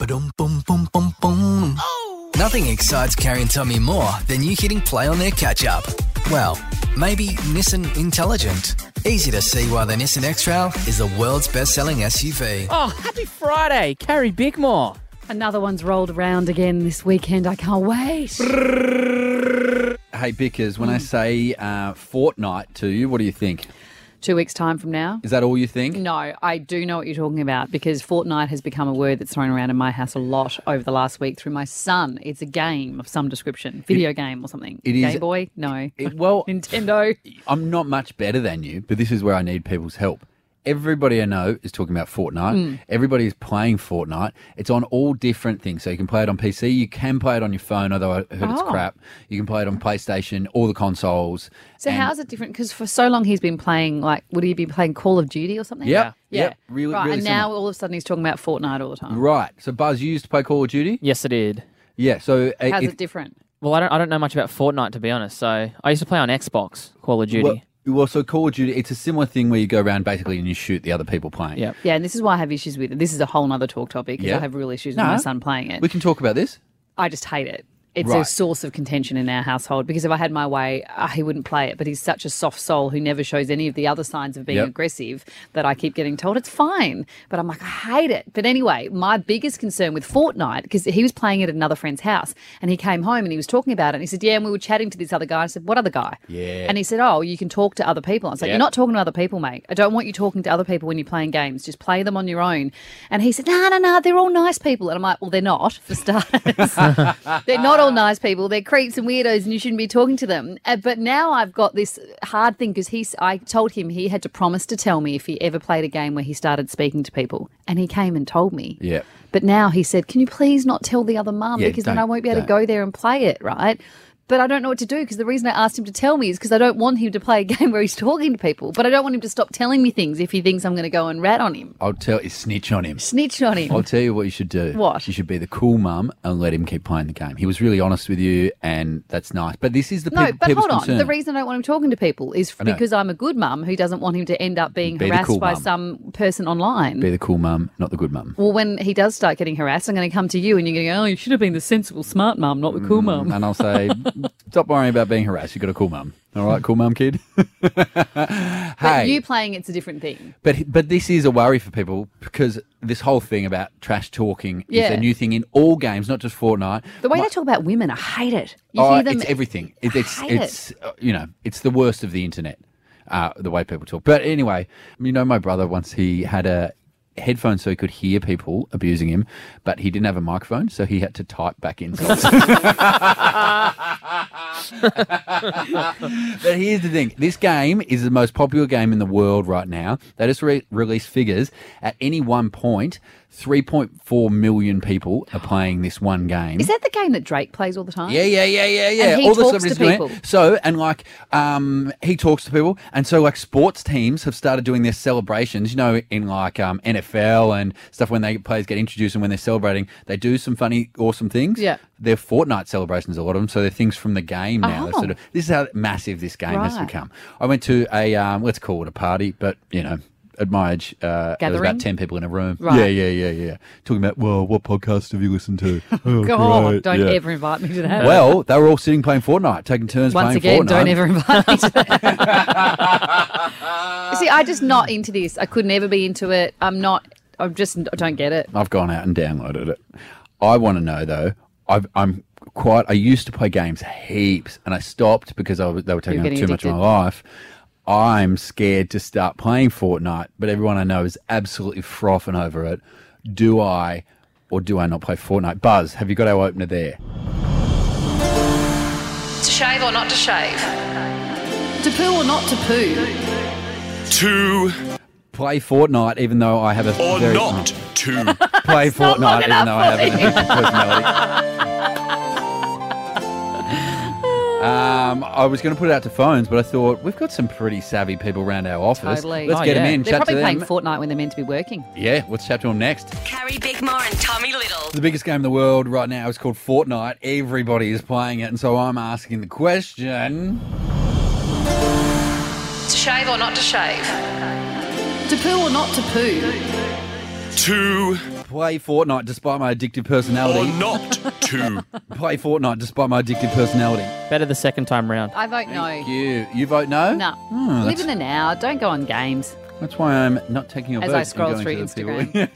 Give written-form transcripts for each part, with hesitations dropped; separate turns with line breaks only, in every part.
Ba-dum, boom, boom, boom, boom. Nothing excites Carrie and Tommy more than you hitting play on their catch-up. Well, maybe Nissan Intelligent. Easy to see why the Nissan X-Trail is the world's best-selling SUV.
Oh, happy Friday, Carrie Bickmore.
Another one's rolled around again this weekend. I can't wait.
Hey, Bickers, when I say fortnight to you, what do you think?
2 weeks' time from now.
Is that all you think?
No, I do know what you're talking about because fortnight has become a word that's thrown around in my house a lot over the last week through my son. It's a game of some description, video game or something.
It is.
Game Boy? No.
Well,
Nintendo?
I'm not much better than you, but this is where I need people's help. Everybody I know is talking about Fortnite. Everybody is playing Fortnite. It's on all different things. So you can play it on PC. You can play it on your phone, although I heard it's crap. You can play it on PlayStation, all the consoles.
So how is it different? Because for so long he's been playing, would he be playing Call of Duty or something?
Yeah.
Really,
really
and
similar.
now all of a sudden he's talking about Fortnite all the time.
Right. So Buzz, you used to play Call of Duty?
Yes, I did.
Yeah. So
How's it different?
Well, I don't know much about Fortnite, to be honest. So I used to play on Xbox, Call of Duty.
Well, so Call of Duty, it's a similar thing where you go around basically and you shoot the other people playing.
Yep.
Yeah, and this is why I have issues with it. This is a whole other talk topic because I have real issues with my son playing it.
We can talk about this.
I just hate it. It's
Right.
a source of contention in our household because if I had my way, he wouldn't play it. But he's such a soft soul who never shows any of the other signs of being aggressive that I keep getting told it's fine. But I'm like, I hate it. But anyway, my biggest concern with Fortnite, because he was playing it at another friend's house and he came home and he was talking about it. And he said, yeah, and we were chatting to this other guy. I said, what other guy?
Yeah.
And he said, oh, you can talk to other people. I was like, you're not talking to other people, mate. I don't want you talking to other people when you're playing games. Just play them on your own. And he said, no, they're all nice people. And I'm like, well, they're not, for starters. They're not all nice people. They're creeps and weirdos and you shouldn't be talking to them. But now I've got this hard thing because I told him he had to promise to tell me if he ever played a game where he started speaking to people. And he came and told me.
Yeah.
But now he said, can you please not tell the other mum because then I won't be able to go there and play it, right? But I don't know what to do because the reason I asked him to tell me is because I don't want him to play a game where he's talking to people. But I don't want him to stop telling me things if he thinks I'm going to go and rat on him.
I'll tell you, snitch on him.
Snitch on him.
I'll tell you what you should do.
What?
You should be the cool mum and let him keep playing the game. He was really honest with you and that's nice. But this is the
No, but
people's
hold on.
concern.
The reason I don't want him talking to people is because I'm a good mum who doesn't want him to end up being
Be the
harassed
cool
by
mum.
some person online.
Be the cool mum, not the good mum.
Well, when he does start getting harassed, I'm going to come to you and you're going to go, oh, you should have been the sensible, smart mum, not the cool mum.
And I'll say, stop worrying about being harassed. You've got a cool mum. All right, cool mum, kid.
But you playing it's a different thing.
But this is a worry for people because this whole thing about trash talking is a new thing in all games, not just Fortnite.
The way they talk about women, I hate it. You hear them.
It's everything.
hate
It's it's the worst of the internet, the way people talk. But anyway, my brother once he had a headphone so he could hear people abusing him, but he didn't have a microphone, so he had to type back in. But here's the thing. This game is the most popular game in the world right now. They just released figures. At any one point, 3.4 million people are playing this one game.
Is that the game that Drake plays all the time?
Yeah.
And he
all the
talks
celebrities
to
doing
people.
it. So, and he talks to people. And so, sports teams have started doing their celebrations, in NFL and stuff when players get introduced and when they're celebrating, they do some funny, awesome things.
Yeah.
They're Fortnite celebrations, a lot of them. So they're things from the game now.
Oh.
This is how massive this game has
Right.
become. I went to a, let's call it a party, but, at my age, there was
Gathering?
about 10 people in a room.
Right.
Yeah. Talking about, well, what podcast have you listened to? Oh,
God,
great.
don't
Yeah.
ever invite me to that.
Well, they were all sitting playing Fortnite, taking turns
Once
playing
again,
Fortnite.
don't ever invite me to that. You see, I'm just not into this. I could never be into it. I don't get it.
I've gone out and downloaded it. I want to know, though, I used to play games heaps, and I stopped because they were taking up
getting
too much of my
addicted.
life. I'm scared to start playing Fortnite, but everyone I know is absolutely frothing over it. Do I or do I not play Fortnite? Buzz, have you got our opener there?
To shave or not to shave? To poo or not to poo?
To
Play Fortnite, even though I have a
or
very...
not to.
Play
not long
Fortnite, even
enough
though I have
for
an
me.
addictive personality. I was going to put it out to phones, but I thought we've got some pretty savvy people around our office.
Totally.
Let's
Oh,
get them
yeah.
in,
They're
chat
probably
to
playing
them.
Fortnite when they're meant to be working.
Yeah, let's chat to them next.
Carrie Bickmore and Tommy Little.
The biggest game in the world right now is called Fortnite. Everybody is playing it, and so I'm asking the question...
To shave or not to shave? To poo or not to poo?
To
Play Fortnite despite my addictive personality.
Or not to.
Play Fortnite despite my addictive personality.
Better the second time round.
I vote no.
You vote no?
No. Live in the now. Don't go on games.
That's why I'm not taking your
As
vote.
I scroll
and going
through
to the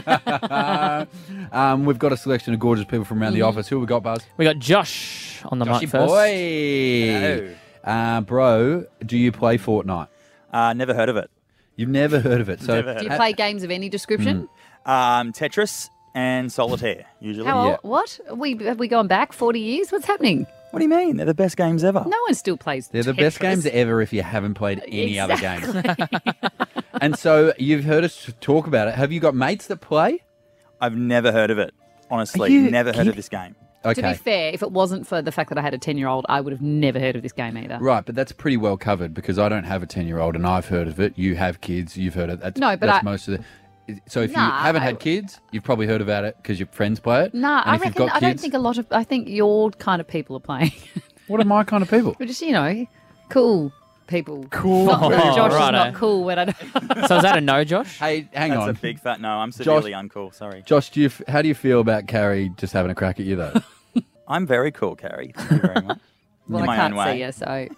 people. We've got a selection of gorgeous people from around the office. Who have we got, Buzz?
We got Josh on the mic
Joshy
first.
boy. Bro, do you play Fortnite?
Never heard of it.
You've never heard of it. So
Never heard
Do you play games of any description?
Tetris and Solitaire, usually.
How old?
Yeah.
What? Have we gone back 40 years? What's happening?
What do you mean? They're the best games ever.
No one still plays
they're the best
Tetris.
games ever if you haven't played any other games. And so you've heard us talk about it. Have you got mates that play?
I've never heard of it. Honestly,
Are you
never heard
kidding?
of this game.
Okay.
To be fair, if it wasn't for the fact that I had a 10-year-old, I would have never heard of this game either.
Right, but that's pretty well covered because I don't have a 10-year-old and I've heard of it. You have kids, you've heard of it.
No, but
that's
I-
most of the. So if you
Nah,
haven't had kids, you've probably heard about it because your friends play it.
Nah,
And
I
if you've
reckon
got
I don't
kids-
think a lot of. I think your kind of people are playing.
What are my kind of people?
But just cool people.
Cool.
Not, Josh is
righto.
not cool when I don't.
So is that a no, Josh?
Hey, hang
That's
on.
a big fat no. I'm severely uncool. Sorry.
Josh, how do you feel about Carrie just having a crack at you though?
I'm very cool, Carrie. Thank you very much.
Well,
In
I
my own
can't
way.
see you, so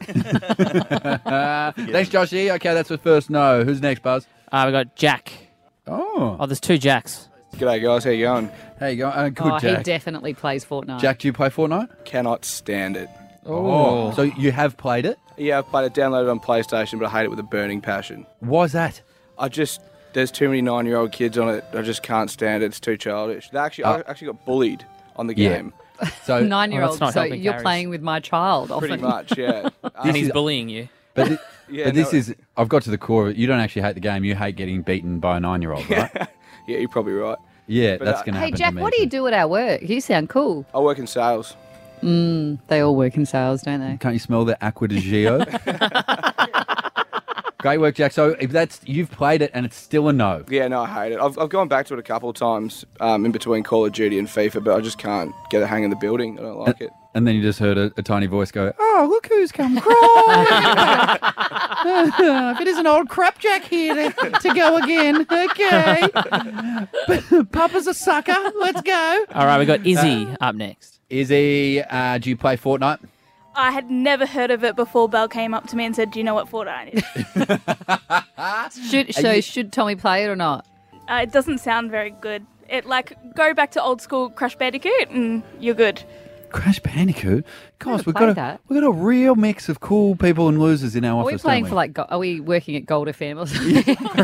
Thanks, Joshy. Okay, that's the first no. Who's next, Buzz?
We got Jack.
Oh,
Oh, there's two Jacks.
G'day guys, how you going?
there you go. Good,
he
Jack.
definitely plays Fortnite.
Jack, do you play Fortnite?
Cannot stand it.
Oh, so you have played it?
Yeah, I've played it, downloaded on PlayStation, but I hate it with a burning passion.
Why's that?
There's too many 9-year-old kids on it. I just can't stand it. It's too childish. I actually got bullied on the
Yeah.
game.
So
9-year-old.
that's not
So
helping
you're
Carrie's.
playing with my child. Often.
Pretty much, yeah.
And he's
is-
bullying you.
But, this
no,
is, I've got to the core of it. You don't actually hate the game. You hate getting beaten by a 9-year-old, right?
Yeah, you're probably right.
Yeah,
But,
that's going to
Hey
happen
Jack,
to me.
what do you
too.
do at our work? You sound cool.
I work in sales.
They all work in sales, don't they?
Can't you smell the Aqua di Gio? Great work, Jack. So if you've played it and it's still a no.
Yeah, no, I hate it. I've gone back to it a couple of times in between Call of Duty and FIFA, but I just can't get a hang of the building. I don't like it.
And then you just heard a tiny voice go, "Oh, look who's come crawling! If it isn't old crapjack here to go again, okay. Papa's a sucker. Let's go."
All right, we got Izzy up next.
Izzy, do you play Fortnite?
I had never heard of it before Belle came up to me and said, "Do you know what Fortnite is?"
Should Tommy play it or not?
It doesn't sound very good. Go back to old school Crash Bandicoot and you're good.
Crash Bandicoot. Gosh,
Never played that.
we've got a real mix of cool people and losers in our
Are we
office.
playing
don't
for are we working at Gold FM or something?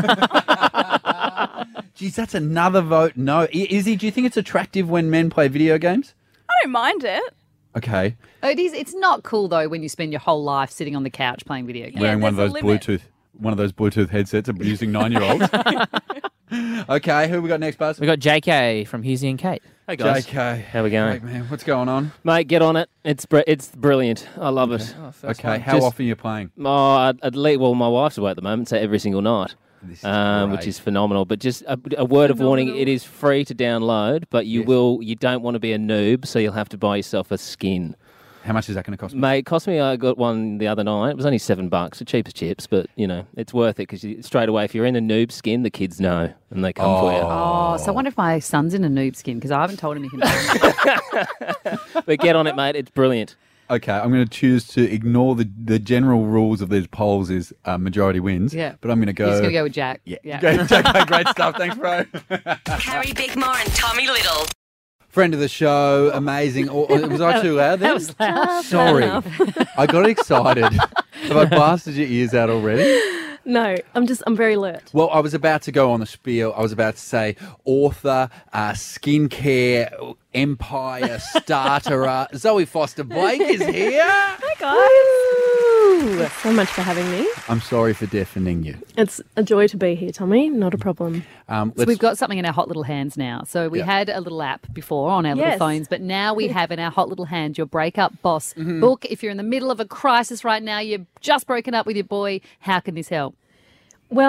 Geez, that's another vote. No, Izzy, do you think it's attractive when men play video games?
I don't mind it.
Okay,
It is. It's not cool though when you spend your whole life sitting on the couch playing video games.
wearing one of
there's
those
a limit.
Bluetooth headsets abusing 9-year-olds. Okay, who we got next, Buzz?
We got JK from Husey and Kate.
Hey guys,
JK.
how we going,
Hey, man, what's going on?
mate? Get on it. It's brilliant. I love it.
Okay, how
Just-
often are you playing?
At least, well, my wife's away at the moment, so every single night,
This is
which
great.
is phenomenal. But just a word of warning: it is free to download, but you don't want to be a noob, so you'll have to buy yourself a skin.
How much is that going to cost me?
Mate, it cost me. I got one the other night. It was only $7, the cheap as chips, but it's worth it because straight away, if you're in a noob skin, the kids know and they come for you.
Oh, so I wonder if my son's in a noob skin because I haven't told him he can do it.
But get on it, mate. It's brilliant.
Okay, I'm going to choose to ignore the general rules of these polls is majority wins.
Yeah.
But I'm going to go...
He's going to go with Jack.
Yeah. Okay, great stuff. Thanks, bro.
Carrie Bickmore and Tommy Little.
Friend of the show, amazing. Was I too loud then?
That was loud.
Sorry. I got excited. Have I blasted your ears out already?
No, I'm very alert.
Well, I was about to go on the spiel. I was about to say author, skincare, empire, starterer. Zoe Foster Blake is here.
Hi guys. Thanks so much for having me.
I'm sorry for deafening you.
It's a joy to be here, Tommy. Not a problem.
So we've got something in our hot little hands now. So we had a little app before on our little
Yes.
phones, but now we have in our hot little hand your breakup boss book. If you're in the middle of a crisis right now, you've just broken up with your boy, how can this help?
Well,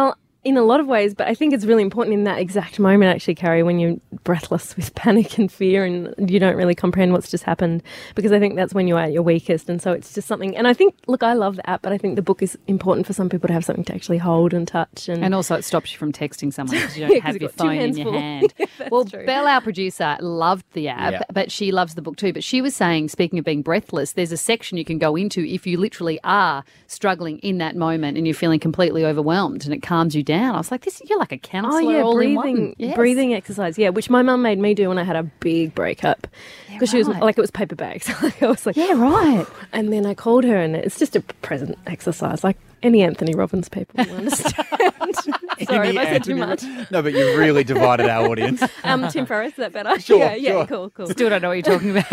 in a lot of ways, but I think it's really important in that exact moment, actually, Carrie, when you're breathless with panic and fear and you don't really comprehend what's just happened, because I think that's when you're at your weakest. And so it's just something. And I think, look, I love the app, but I think the book is important for some people to have something to actually hold and touch. And
also it stops you from texting someone because you don't have your phone in your hand. Well,
true.
Belle, our producer, loved the app, but she loves the book too. But she was saying, speaking of being breathless, there's a section you can go into if you literally are struggling in that moment and you're feeling completely overwhelmed, and it calms you down. I was like, you're like a counsellor all in one. Yes.
Breathing exercise, which my mum made me do when I had a big breakup, because she was like, it was paper bags. I was like,
yeah, right.
And then I called her, and it's just a present exercise, like any Anthony Robbins people will understand. Sorry if I said too much.
No, but you've really divided our audience.
Tim Ferriss, is that better?
Sure,
yeah,
sure.
cool.
Still don't know what you're talking about.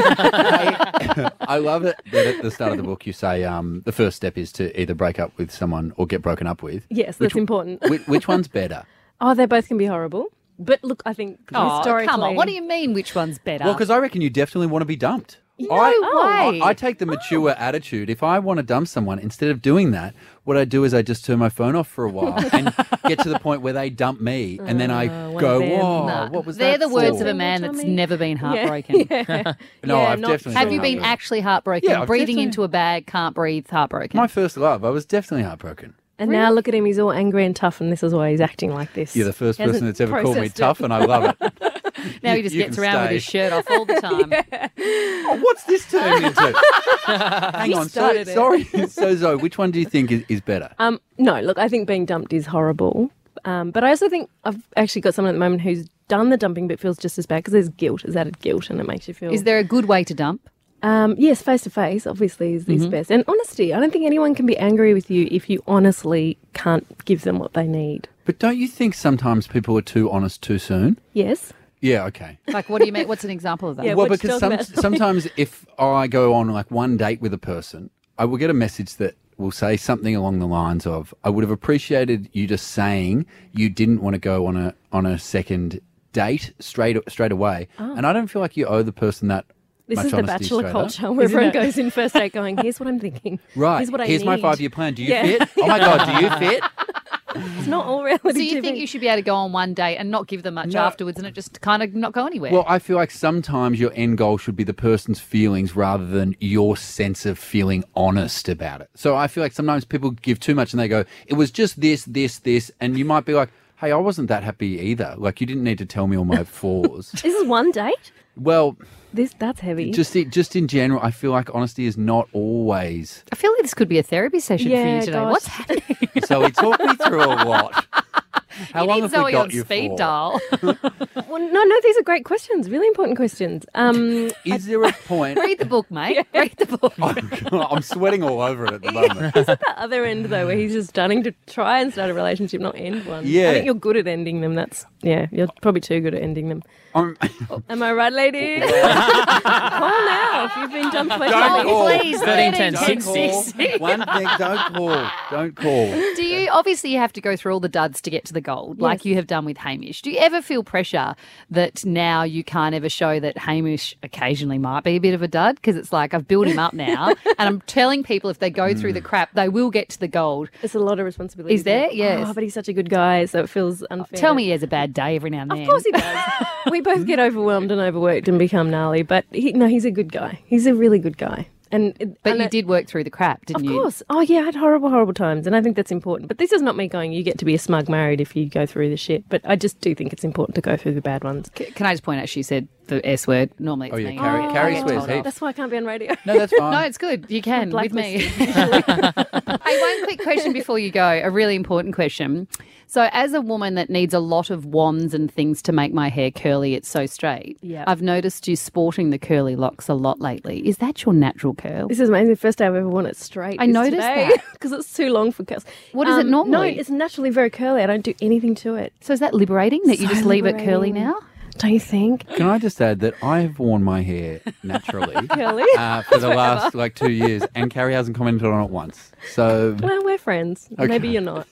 I love it that at the start of the book you say the first step is to either break up with someone or get broken up with.
Yes, that's important.
Which one's better?
Oh, they both can be horrible. But look, I think historically...
come on. What do you mean which one's better?
Well, because I reckon you definitely want to be dumped.
No way.
I take the mature attitude. If I want to dump someone, instead of doing that, what I do is I just turn my phone off for a while and get to the point where they dump me, and then I go, whoa, what was
They're
that
the words
for?
of a man that's never been heartbroken.
No, I've definitely
Have
been
you been
heartbroken.
actually heartbroken?
Yeah, I've
Breathing
definitely-
into a bag, can't breathe, heartbroken.
My first love, I was definitely heartbroken.
And now look at him, he's all angry and tough, and this is why he's acting like this.
You're the first
He hasn't
person that's ever called me
processed
tough,
it.
and I love it.
Now he just
You
gets
can
around with
stay.
his shirt off all the time.
Oh, what's this turned into? Hang
You
on,
started it.
sorry. So Zoe, which one do you think is better?
No, look, I think being dumped is horrible. But I also think I've actually got someone at the moment who's done the dumping but feels just as bad because there's guilt, there's added guilt, and it makes you feel...
Is there a good way to dump?
Yes, face-to-face, obviously, is the best. And honesty. I don't think anyone can be angry with you if you honestly can't give them what they need.
But don't you think sometimes people are too honest too soon?
Yes.
Yeah, okay.
Like, what do you mean? What's an example of that?
Yeah,
Well,
what you
because
talking about?
sometimes if I go on like one date with a person, I will get a message that will say something along the lines of, I would have appreciated you just saying you didn't want to go on a second date straight away.
Oh.
And I don't feel like you owe the person that
This
much
is the
honesty
bachelor
straight
culture
up.
where
Isn't
everyone
it?
goes in first date going, here's what I'm thinking.
Right.
Here's what I
Here's my
need.
5-year plan. Do you
Yeah.
fit? Oh my God, do you fit?
It's not all reality
So you
TV.
think you should be able to go on one date and not give them much
No.
afterwards and it just kind of not go anywhere?
Well, I feel like sometimes your end goal should be the person's feelings rather than your sense of feeling honest about it. So I feel like sometimes people give too much and they go, it was just this, and you might be like, hey, I wasn't that happy either. Like, you didn't need to tell me all my flaws.
This is one date?
Well,
That's heavy.
just in general, I feel like honesty is not always.
I feel like this could be a therapy session for
Yeah,
you today.
gosh.
What's happening?
So he talked me through a lot. How
you
long
need
have
Zoe
we got
on
you
speed
for?
dial.
Well, no, these are great questions, really important questions.
Is there a point?
Read the book, mate. Read the book.
I'm sweating all over it at the moment.
Is it the other end, though, where he's just starting to try and start a relationship, not end one?
Yeah.
I think you're good at ending them. You're probably too good at ending them.
I'm-
Am I right, lady? Call now if you've been dumped by
Don't
somebody.
call.
Please,
13, 10,
Don't
6.
call. One thing, don't call. Don't call.
Do you obviously you have to go through all the duds to get to the gold, like
Yes.
you have done with Hamish? Do you ever feel pressure that now you can't ever show that Hamish occasionally might be a bit of a dud? Because it's like I've built him up now, and I'm telling people if they go through the crap, they will get to the gold.
It's a lot of responsibility.
Is there?
isn't it?
Yes.
Oh, but he's such a good guy, so it feels unfair.
Tell me he has a bad day every now and then.
Of course he does. We both get overwhelmed and overworked and become gnarly, but he's a good guy. He's a really good guy.
But you did work through the crap, didn't you?
Of course. Oh, yeah, I had horrible times, and I think that's important. But this is not me going, you get to be a smug married if you go through the shit. But I just do think it's important to go through the bad ones.
Can I just point out she said the S word? Normally it's
Oh, yeah,
me.
Carrie
I get
swears
told
heaps.
off.
That's why I can't be on radio.
No, that's fine.
No, it's good. You can with me.
Blacklisted.
Hey, one quick question before you go, a really important question. So as a woman that needs a lot of wands and things to make my hair curly, it's so straight,
Yeah.
I've noticed you sporting the curly locks a lot lately. Is that your natural curl?
This is amazing. The first day I've ever worn it straight.
I noticed that.
Because it's too long for curls.
What is it normally?
No, it's naturally very curly. I don't do anything to it.
So is that liberating that you
So
just leave it curly
liberating.
now?
Don't you think?
Can I just add that I have worn my hair naturally
Curly?
for the last 2 years, and Carrie hasn't commented on it once. So
Well, we're friends. Maybe you're not.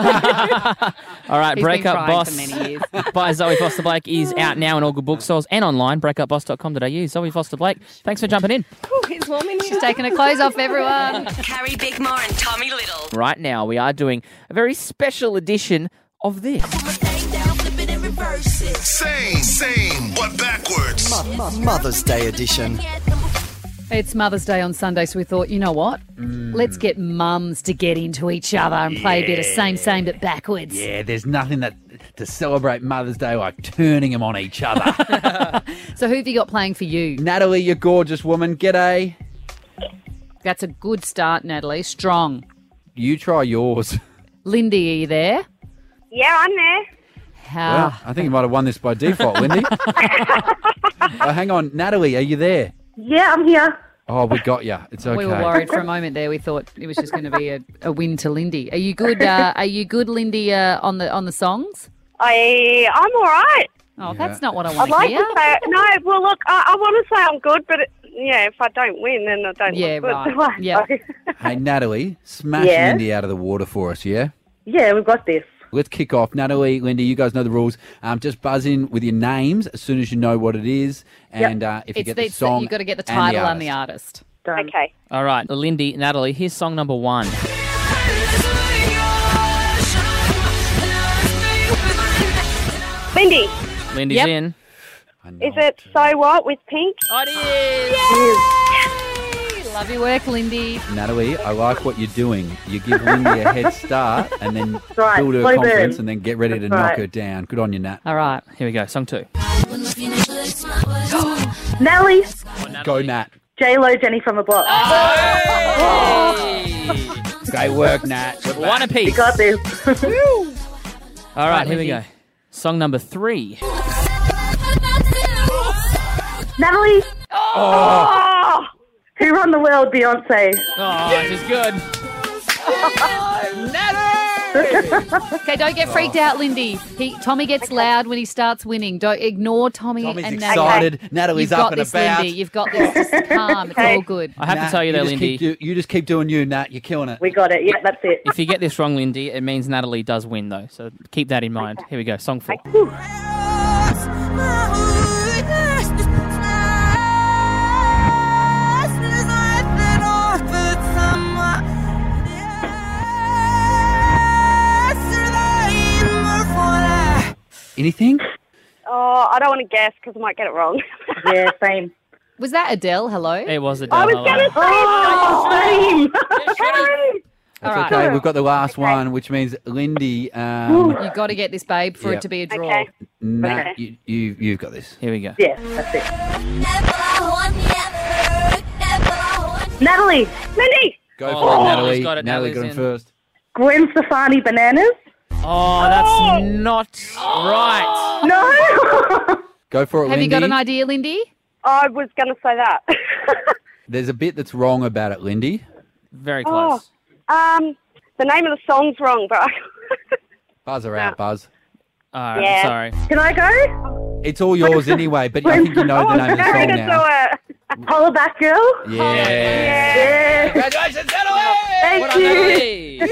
All right,
He's
Break
been
Up
trying
Boss
for many years.
by Zoe Foster Blake is out now in all good bookstores and online, breakupboss.com.au. Zoe Foster Blake, thanks for jumping in.
Ooh, it's warm in here.
She's taking her clothes off, everyone.
Carrie Bickmore and Tommy Little.
Right now, we are doing a very special edition of this?
Same, but backwards.
Mother's Day edition.
It's Mother's Day on Sunday, so we thought, you know what? Let's get mums to get into each other and play a bit of same, but backwards.
Yeah, there's nothing to celebrate Mother's Day like turning them on each other.
So who have you got playing for you?
Natalie, you gorgeous woman. G'day.
That's a good start, Natalie. Strong.
You try yours.
Lindy, are you there?
Yeah, I'm there.
Well, I think you might have won this by default, Lindy. Hang on. Natalie, are you there?
Yeah, I'm here.
Oh, we got you. It's okay.
We were worried for a moment there. We thought it was just going to be a win to Lindy. Are you good? Are you good, Lindy, on the songs?
I'm all right.
Oh, that's not what I
I'd
want
like
to
to
hear.
say, no, well, look, I want to say I'm good, but if I don't win, then I don't
Yeah,
look good.
right.
do I?
Yeah.
So-
Hey, Natalie, smash
Yeah?
Lindy out of the water for us, yeah?
yeah, we've got this.
Let's kick off. Natalie, Lindy, you guys know the rules. Just buzz in with your names as soon as you know what it is. And if you get the song,
you've got to get the
and
title and the artist.
Okay.
All right, Lindy, Natalie, here's song number 1.
Lindy,
Lindy's
Yep.
in.
is it So What with Pink?
Oh, it is.
Love your work, Lindy.
Natalie, I like what you're doing. You give Lindy a head start and then
Right,
build her
slow
confidence
burn.
and then get ready to
That's
knock
right.
her down. Good on you, Nat.
All right.
Here we go, song 2.
Nelly,
Go, Nat.
J-Lo, Jenny from the Block.
Great work, Nat.
One apiece.
got this.
All right, here we
Lindy.
go. Song number 3.
Natalie. Oh. Who Run the World, Beyonce.
Oh, this is good.
Okay, don't get freaked out, Lindy. Tommy gets loud when he starts winning. Don't ignore Tommy
Tommy's
and
excited.
Natalie.
Natalie's
You've
up
got
and
this,
about.
Lindy. You've got this. Just calm. It's all good.
I have
Nat,
to tell you though,
just
Lindy,
you just keep doing you, Nat. You're killing it.
We got it. Yeah, that's it.
if you get this wrong, Lindy, it means Natalie does win though. So keep that in mind. Here we go, song 4.
Anything?
Oh, I don't want to guess because I might get it wrong. Yeah, same.
Was that Adele? Hello?
It was Adele.
I was
hello.
going to say same.
All
That's
right.
okay. We've got the last one, which means Lindy,
You've got to get this, babe, for
Yeah.
it to be a draw.
Okay.
Nat,
Okay.
you've got this.
Here we go.
Yeah, that's it. Natalie. Lindy.
Go for
Oh,
it, Natalie.
Natalie's got it.
Natalie
Natalie's
got him
in.
first.
Gwen Stefani, Bananas.
Oh, that's not right.
No.
Go for it,
Have
Lindy.
you got an idea, Lindy?
I was going to say that.
There's a bit that's wrong about it, Lindy.
Very close.
The name of the song's wrong, but
Buzz her out, Buzz.
All right,
Yeah.
sorry.
can I go?
It's all yours anyway, but I think you know the name of the
Sorry
song
to
now.
do it. Holla Back Girl.
Yeah.
Yeah.
Congratulations, Natalie!
Thank you.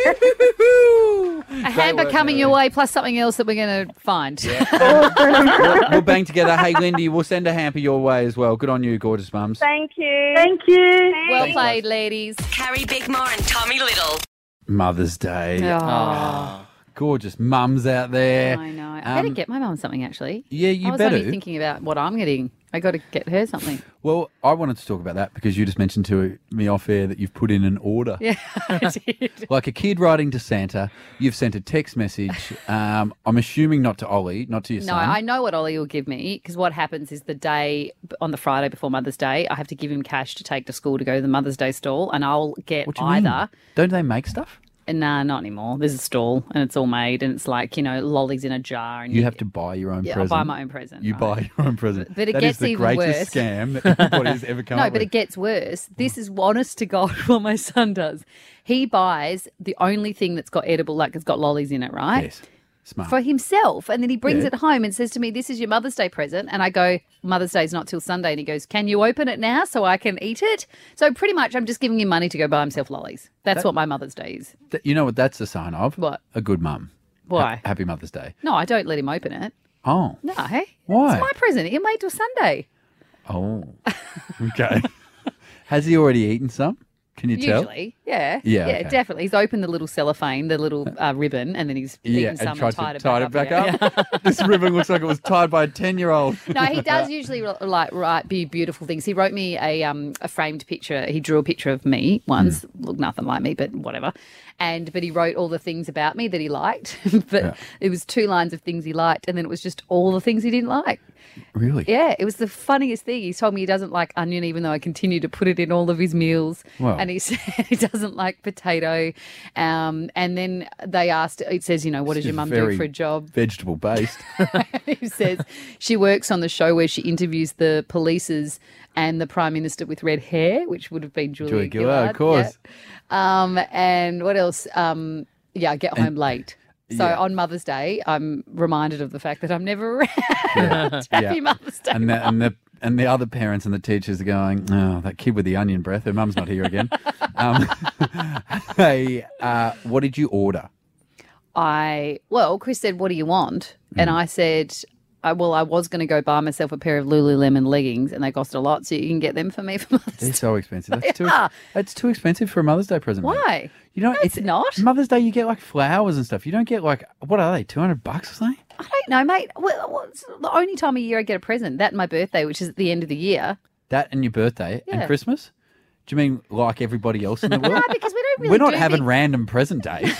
A hamper
work,
coming
Natalie.
your way, plus something else that we're going to find.
We'll bang together. Hey, Lindy, we'll send a hamper your way as well. Good on you, gorgeous mums.
Thank you. Thank you.
Well played, ladies.
Carrie Bickmore and Tommy Little.
Mother's Day.
Oh.
Gorgeous mums out there.
I know. I better get my mum something, actually.
Yeah, you
I was
better.
only thinking about what I'm getting. I got to get her something.
Well, I wanted to talk about that because you just mentioned to me off air that you've put in an order.
Yeah, I did.
Like a kid writing to Santa, you've sent a text message. I'm assuming not to Ollie, not to your
No,
son.
I know what Ollie will give me because what happens is the day on the Friday before Mother's Day, I have to give him cash to take to school to go to the Mother's Day stall, and I'll get
What do you mean?
either.
Don't they make stuff?
Nah, not anymore. There's a stall and it's all made, and it's like, lollies in a jar. And
You have to buy your own
Yeah,
present.
I'll buy my own present.
You
right.
buy your own present.
But it
That
gets
is the
even
greatest
worse.
scam that anybody's ever come
No,
up
but
with.
it gets worse. This is honest to God what my son does. He buys the only thing that's got edible, like it's got lollies in it, right?
Yes. Smart.
For himself. And then he brings
Yeah.
it home and says to me, "This is your Mother's Day present." And I go, "Mother's Day's not till Sunday." And he goes, "Can you open it now so I can eat it?" So pretty much I'm just giving him money to go buy himself lollies. That's what my Mother's Day is.
You know what that's a sign of?
What?
A good mum.
Why?
Happy Mother's Day.
No, I don't let him open it.
Oh.
No, hey?
Why?
It's my present. It can wait till Sunday.
Oh. Okay. Has he already eaten some? Can you tell?
Usually, yeah.
Yeah, okay.
Definitely. He's opened the little cellophane, the little ribbon, and then he's eaten
and
some
tried
and
to
tied
it back
again.
up. This ribbon looks like it was tied by a 10-year-old.
No, he does usually write beautiful things. He wrote me a framed picture. He drew a picture of me once. Looked nothing like me, but whatever. But he wrote all the things about me that he liked. But it was 2 lines of things he liked, and then it was just all the things he didn't like.
Really?
Yeah, it was the funniest thing. He told me he doesn't like onion, even though I continue to put it in all of his meals.
Wow.
And he said he doesn't like potato. And then they asked, it says, what does your mum do for a job?
Vegetable based.
He says she works on the show where she interviews the polices and the Prime Minister with red hair, which would have been Julia Gillard.
Of course.
Yeah. And what else? I get home late. So on Mother's Day, I'm reminded of the fact that I'm never around. Happy Mother's Day.
And the other parents and the teachers are going, oh, that kid with the onion breath, her mum's not here again. Hey, what did you order?
Chris said, what do you want? And I said, I was going to go buy myself a pair of Lululemon leggings, and they cost a lot, so you can get them for me for Mother's Day.
They're so expensive. That's too expensive for a Mother's Day present.
Why?
Mate.
It's not.
Mother's Day, you get like flowers and stuff. You don't get what are they, $200 or something?
I don't know, mate. Well, it's the only time of year I get a present. That and my birthday, which is at the end of the year.
That and your birthday and Christmas? Do you mean like everybody else in the world?
No, because we don't really
We're not having random present days.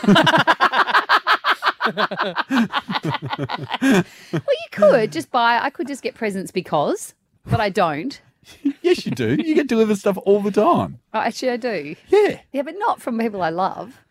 Well, you could just I could just get presents because, but I don't.
Yes, you do. You get delivered stuff all the time.
Oh, actually, I do.
Yeah.
Yeah, but not from people I love.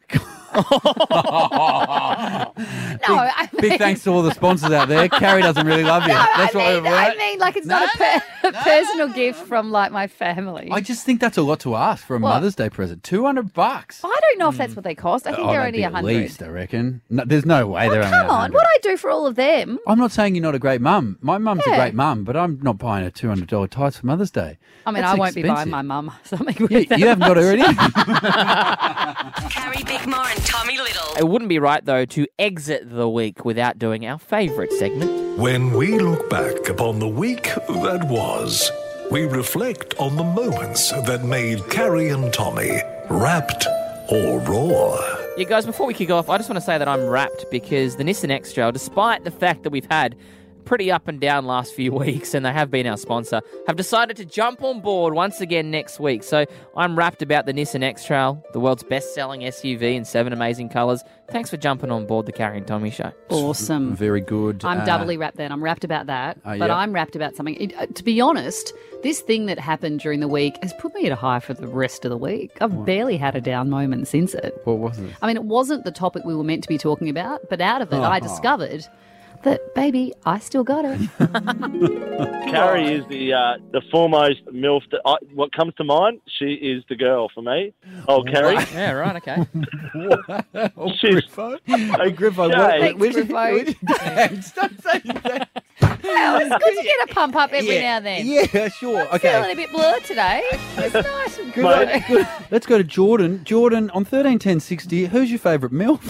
Big thanks to all the sponsors out there. Carrie doesn't really love you. That's what we've learned.
I mean, like it's not a personal gift from like my family.
I just think that's a lot to ask for a Mother's Day present. $200.
I don't know if that's what they cost. I think they're only $100.
At least, I reckon. No, there's no way they're only $100.
Come on, what I do for all of them?
I'm not saying you're not a great mum. My mum's a great mum, but I'm not buying a $200 tights for Mother's Day.
I mean,
That's
I won't be
expensive.
buying my mum something with that.
You haven't got her already?
Carrie Bickmore and Tommy Little.
It wouldn't be right, though, to exit the week without doing our favourite segment.
When we look back upon the week that was, we reflect on the moments that made Carrie and Tommy wrapped or raw.
Yeah, guys, before we kick off, I just want to say that I'm wrapped because the Nissan X-Trail, despite the fact that we've had pretty up and down last few weeks, and they have been our sponsor, have decided to jump on board once again next week. So I'm wrapped about the Nissan X-Trail, the world's best-selling SUV in 7 amazing colours. Thanks for jumping on board the Carrie and Tommy show.
Awesome.
Very good.
I'm doubly wrapped then. I'm wrapped about that. But
yeah.
I'm wrapped about something. To be honest, this thing that happened during the week has put me at a high for the rest of the week. I've barely had a down moment since it.
What was it?
I mean, it wasn't the topic we were meant to be talking about, but out of it, I discovered that, baby, I still got it.
Carrie is the foremost MILF. What comes to mind, she is the girl for me. Oh, Carrie.
Yeah, right, okay.
Griffo? Hey, Griffo.
Thanks, Griffo.
Thanks. Don't say that.
Well, it's good to get a pump up every now and then.
Yeah, sure.
I'm feeling a bit blurred today. It's nice and
Good. Let's go to Jordan. Jordan, on 131060, who's your favourite MILF?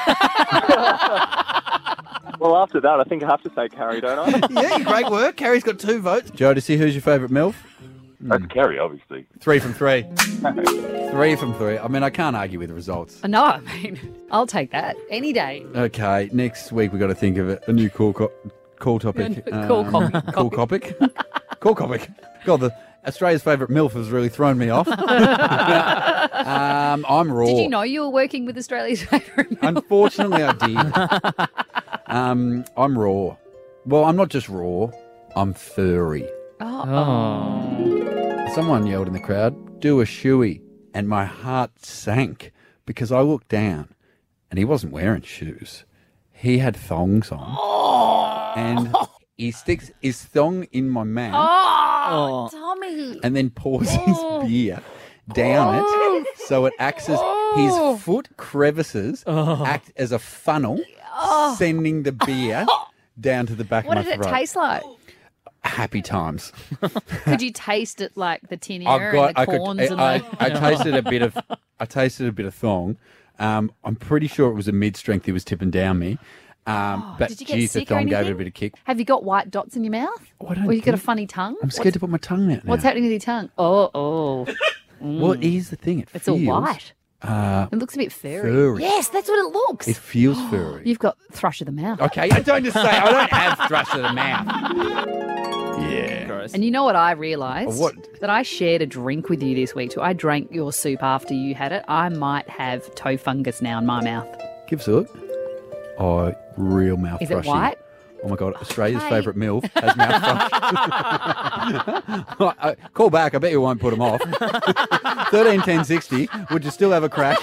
Well, after that, I think I have to say Carrie, don't I?
Yeah, great work. Carrie's got 2 votes. Jodeci, who's your favourite MILF?
That's Carrie, obviously.
3 from 3. 3 from 3. I mean, I can't argue with the results.
No, I mean, I'll take that any day.
Okay, next week we've got to think of a new cool topic.
Cool topic.
Cool topic. Cool topic. God, Australia's favourite MILF has really thrown me off. I'm raw.
Did you know you were working with Australia's favourite MILF?
Unfortunately, I did. I'm raw. Well, I'm not just raw. I'm furry. Someone yelled in the crowd, "Do a shoey," and my heart sank because I looked down, and he wasn't wearing shoes. He had thongs on, and he sticks his thong in my mouth.
Tommy.
And then pours his beer down it, so it acts as his foot crevices act as a funnel, sending the beer down to the back
What
of my
did
throat.
it taste like?
Happy times.
Could you taste it like the tin ear and the corns?
I tasted a bit of. I tasted a bit of thong. I'm pretty sure it was a mid-strength he was tipping down me. But
did you get
geez, the
sick or
thong gave it a
anything?
bit of kick.
Have you got white dots in your mouth?
I don't
Or you got a
think-
funny tongue?
I'm scared to put my tongue out now.
What's happening with your tongue? Oh.
Well, here's the thing.
It's all white. It looks a bit furry. Yes, that's what it looks.
It feels furry.
You've got thrush of the mouth.
Okay, don't just say I don't have thrush of the mouth. Yeah.
Gross.
And you know what I realised?
What?
That I shared a drink with you this week too. I drank your soup after you had it. I might have toe fungus now in my mouth.
Give us a look. Oh, real mouth
Is
thrushing.
it white?
Oh my God, Australia's
Hey.
favourite MILF has mouth thrush. Call back, I bet you won't put them off. 13 10 60, would you still have a crack?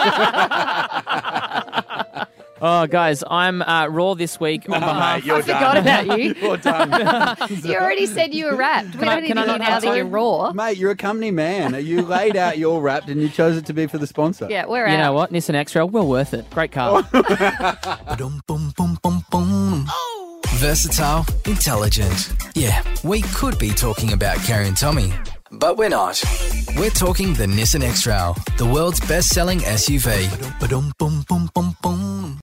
Oh, guys, I'm raw this week on behalf.
You're
I forgot about you.
You're done.
You already said you were wrapped. We don't need to hear now that you're raw.
Mate, you're a company man. You laid out your wrapped and you chose it to be for the sponsor.
Yeah, we're out.
You know what? Nissan X-Trail, well worth it. Great car.
Versatile, intelligent. Yeah, we could be talking about Carrie and Tommy, but we're not. We're talking the Nissan X-Trail, the world's best-selling SUV.